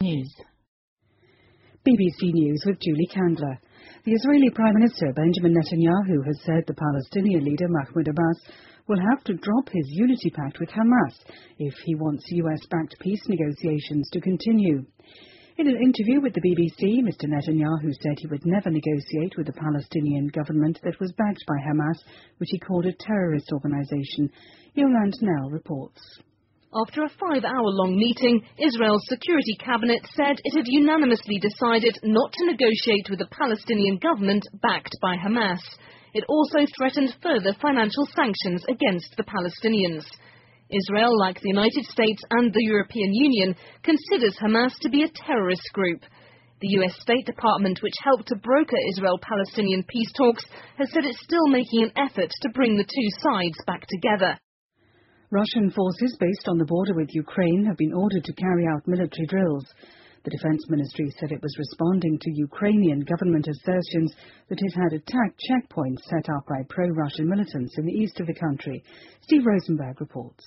News. BBC News with Julie Candler. The Israeli Prime Minister Benjamin Netanyahu has said the Palestinian leader Mahmoud Abbas will have to drop his unity pact with Hamas if he wants US-backed peace negotiations to continue. In an interview with the BBC, Mr. Netanyahu said he would never negotiate with a Palestinian government that was backed by Hamas, which he called a terrorist organisation. Yolande Nell reports. After a 5-hour-long meeting, Israel's Security Cabinet said it had unanimously decided not to negotiate with a Palestinian government backed by Hamas. It also threatened further financial sanctions against the Palestinians. Israel, like the United States and the European Union, considers Hamas to be a terrorist group. The US State Department, which helped to broker Israel-Palestinian peace talks, has said it's still making an effort to bring the two sides back together. Russian forces based on the border with Ukraine have been ordered to carry out military drills. The Defense Ministry said it was responding to Ukrainian government assertions that it had attacked checkpoints set up by pro-Russian militants in the east of the country. Steve Rosenberg reports.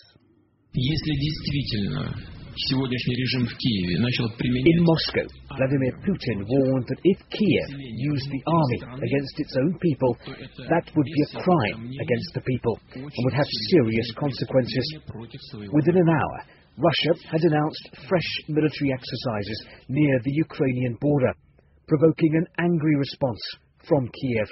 In Moscow, Vladimir Putin warned that if Kiev used the army against its own people, that would be a crime against the people and would have serious consequences. Within an hour, Russia had announced fresh military exercises near the Ukrainian border, provoking an angry response from Kiev.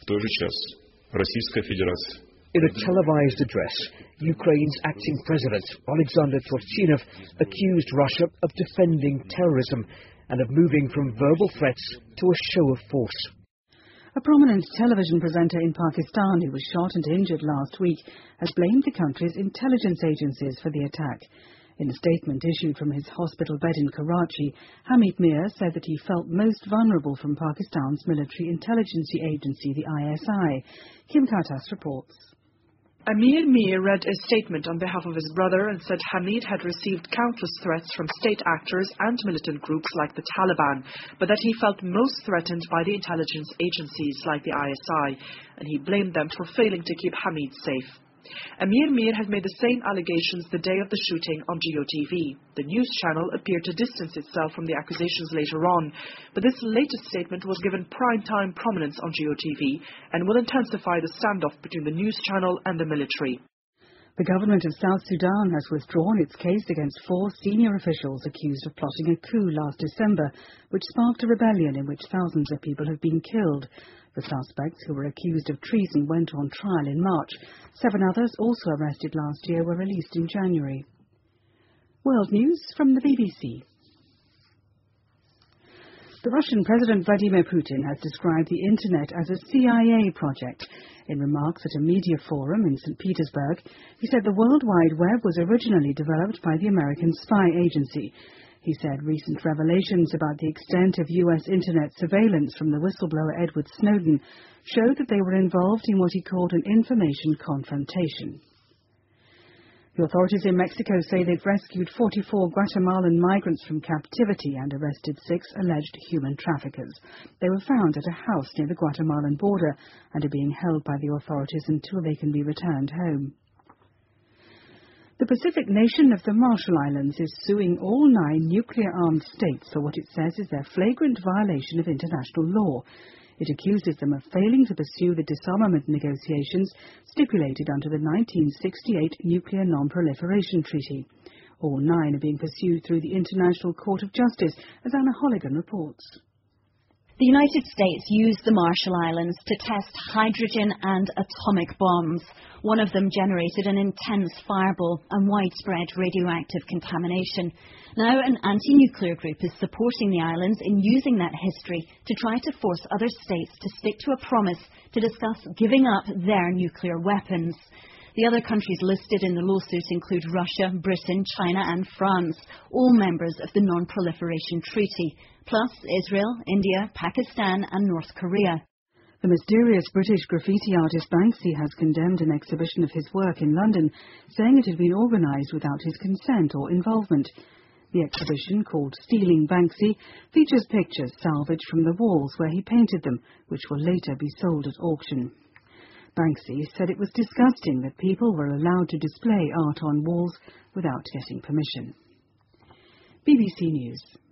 In a televised address, Ukraine's acting president, Alexander Turchynov, accused Russia of defending terrorism and of moving from verbal threats to a show of force. A prominent television presenter in Pakistan who was shot and injured last week has blamed the country's intelligence agencies for the attack. In a statement issued from his hospital bed in Karachi, Hamid Mir said that he felt most vulnerable from Pakistan's military intelligence agency, the ISI. Kim Katas reports. Amir Mir read a statement on behalf of his brother and said Hamid had received countless threats from state actors and militant groups like the Taliban, but that he felt most threatened by the intelligence agencies like the ISI, and he blamed them for failing to keep Hamid safe. Amir Mir had made the same allegations the day of the shooting on GeoTV. The news channel appeared to distance itself from the accusations later on, but this latest statement was given prime-time prominence on GeoTV and will intensify the standoff between the news channel and the military. The government of South Sudan has withdrawn its case against 4 senior officials accused of plotting a coup last December, which sparked a rebellion in which thousands of people have been killed. The suspects, who were accused of treason, went on trial in March. 7 others, also arrested last year, were released in January. World News from the BBC. The Russian President Vladimir Putin has described the Internet as a CIA project. In remarks at a media forum in St. Petersburg, he said the World Wide Web was originally developed by the American spy agency. He said recent revelations about the extent of US Internet surveillance from the whistleblower Edward Snowden showed that they were involved in what he called an information confrontation. The authorities in Mexico say they've rescued 44 Guatemalan migrants from captivity and arrested 6 alleged human traffickers. They were found at a house near the Guatemalan border and are being held by the authorities until they can be returned home. The Pacific nation of the Marshall Islands is suing all 9 nuclear-armed states for what it says is their flagrant violation of international law. It accuses them of failing to pursue the disarmament negotiations stipulated under the 1968 Nuclear Non-Proliferation Treaty. All 9 are being pursued through the International Court of Justice, as Anna Holligan reports. The United States used the Marshall Islands to test hydrogen and atomic bombs. One of them generated an intense fireball and widespread radioactive contamination. Now an anti-nuclear group is supporting the islands in using that history to try to force other states to stick to a promise to discuss giving up their nuclear weapons. The other countries listed in the lawsuit include Russia, Britain, China and France, all members of the Non-Proliferation Treaty, plus Israel, India, Pakistan and North Korea. The mysterious British graffiti artist Banksy has condemned an exhibition of his work in London, saying it had been organised without his consent or involvement. The exhibition, called Stealing Banksy, features pictures salvaged from the walls where he painted them, which will later be sold at auction. Banksy said it was disgusting that people were allowed to display art on walls without getting permission. BBC News.